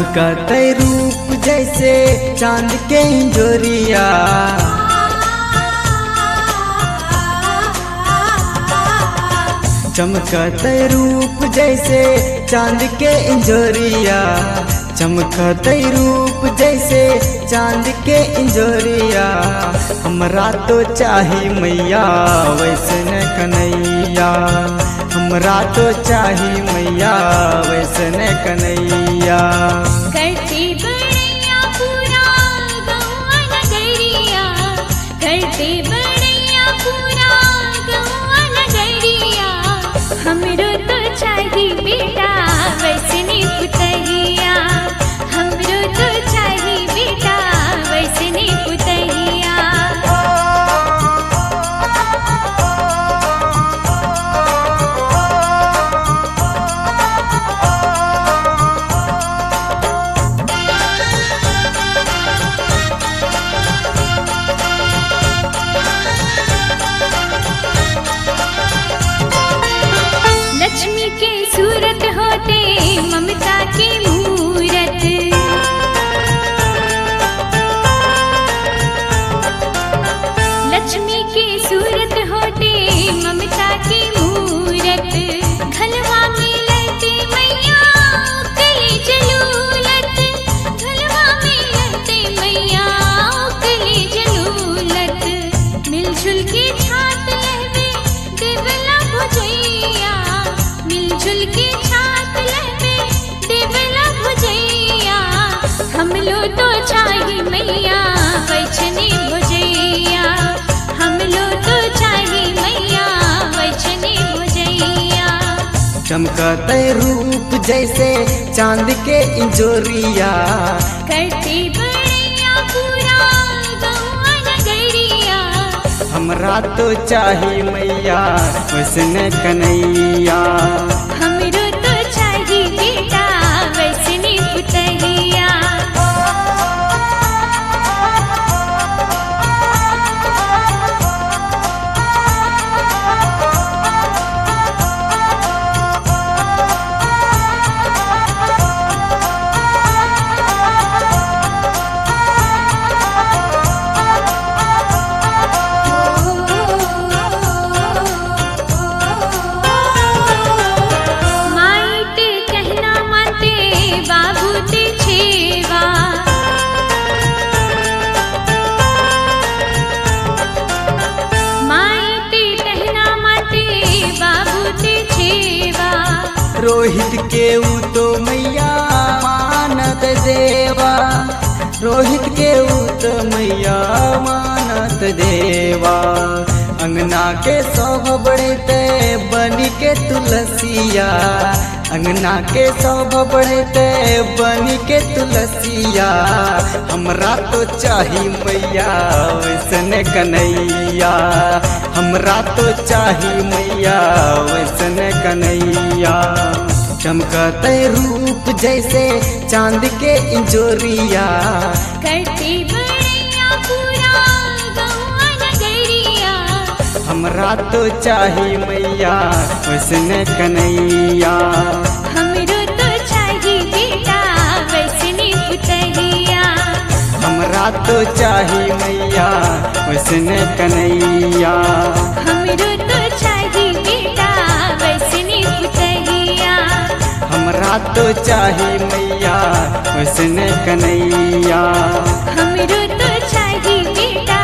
चमकते रूप जैसे चांद के इंजोरिया, चमकते रूप जैसे चांद के इंजोरिया, चमकते रूप जैसे चांद के इंजोरिया। हमरा तो चाही मैया वैसन कन्हैया, हमरा तो चाही मैया वैसन कन्हैया। करते बड़ैया पूरा गौआ नगरिया, करते बड़ैया पूरा गौआ नगरिया। हमरो तो चाही बेटा वैसने पुतहिया, हमरो तो चाही बेटा वैसने पुतहिया। लक्ष्मी के सूरत होते ममता की मूरत, लक्ष्मी के सूरत होते ममता की मूरत। घलवा में लहते मैया उकली जलूलत, घलवा में लहते मैया उकली जलूलत। मिलजुल के छात लहवे देवला भुजैया, मिलजुल के छात लहवे देवला भुजैया। हम लो तो चाही मैया वैष्णी भुजैया, हम लो तो चाही मैया वैष्णी भुजैया। चमकते रूप जैसे चांद के इंजोरिया, करते बड़ैया पूरा गौआ नगरिया। हमरा तो चाही मैया वैसन कन्हैया। हमरो तो चाही बेटा वैष्णी पुतहिया। माइट कहना मानते बाबू ते छेवा, माइट कहना मानते बाबू ते छेवा। रोहित के ऊ तो मैया मानत देवा, रोहित के ऊ तो मैया मानत देवा। अंगना के शोभ बढ़ते बनी के तुलसिया, अंगना के शोभ बढ़ते बनी के तुलसिया। हमरा तो चाही मैया वैसन कन्हैया, हमरा तो चाही मैया वैसन कन्हैया। चमकते रूप जैसे चांद के इंजोरिया, करते बड़ैया पूरा गौआ नगरिया। हमरा तो चाही मैया वैसन कन्हैया। हमरो तो चाही बेटा वैष्णी पुतहिया, हमरा तो चाही मैया वैसन कन्हैया। हमरो तो चाही बेटा वैष्णी पुतहिया। हमरा तो चाही मैया वैसन कन्हैया। हमरो तो चाही बेटा